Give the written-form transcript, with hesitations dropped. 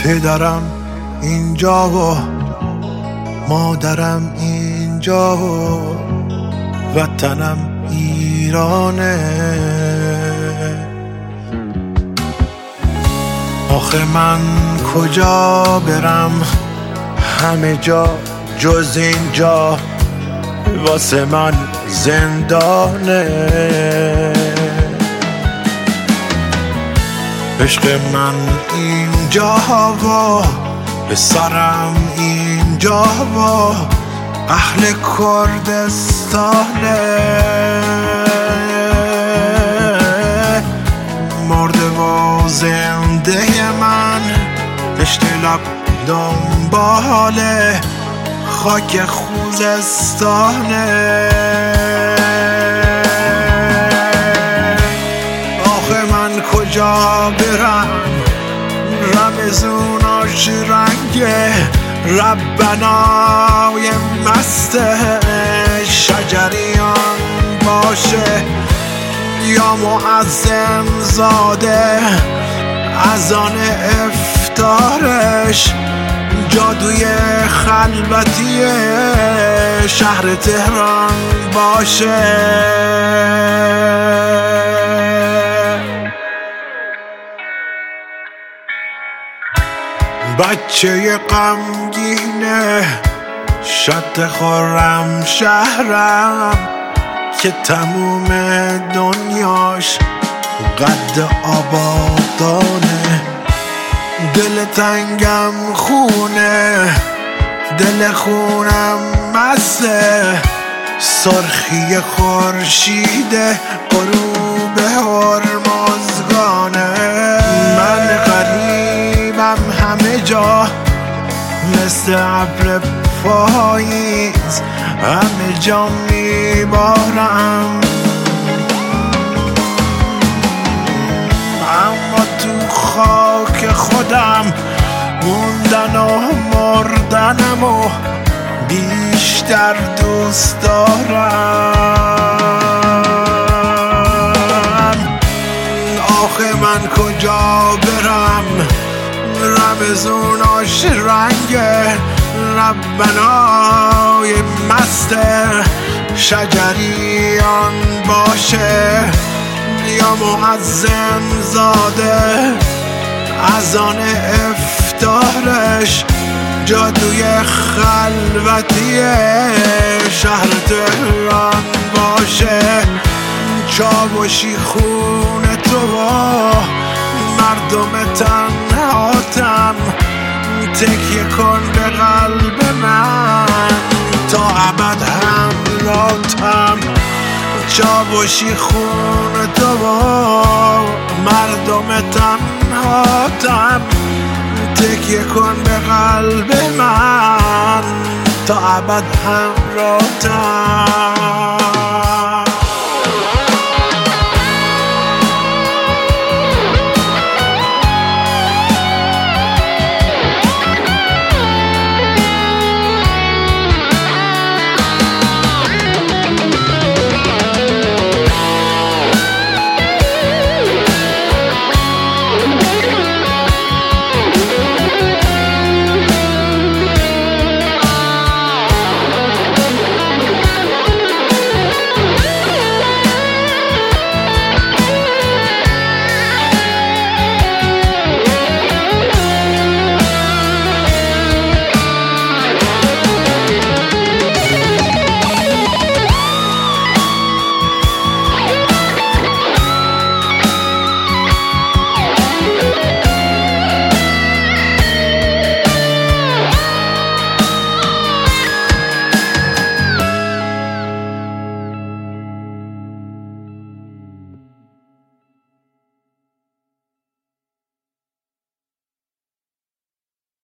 پدرم اینجا و مادرم اینجا و وطنم ایرانه. آخه من کجا برم، همه جا جز اینجا واسه من زندانه. عشق من اینجا و پسرم اینجا و اهل کردستانه. مرده و زنده من پشت لب دنبال خاک خوزستانه. آخه من کجا برم، رمزوناش رنگه ربنای مست شجریان باشه یا معظم زاده اذان افتارش جادوی خلوتی شهر تهران باشه. بچه غمگینه شط خرم شهرم که تموم دنیاش قد آبادانه. دل تنگم خونه، دل خونم مسته، سرخی خورشید غروب هرمزگانه. من غریبم همه جا مثل ابر پاییز، همه جا میبارم اما تو خاک خودم موندن و مردنم و بیشتر دوست دارم. آخه من کجا برم، رمزوناش رنگ ربنای مست شجریان باشه یا معظم زاده اذان افتارش جادوی خلوتی شهر تهران باشه. چاوشی خون تو و مردم تنهاتم، تکیه کن به قلب من تا ابد همراهتم. چاوشی خون تو و مردم تنهاتم، تکیه کن به قلب من تا ابد همراهتم.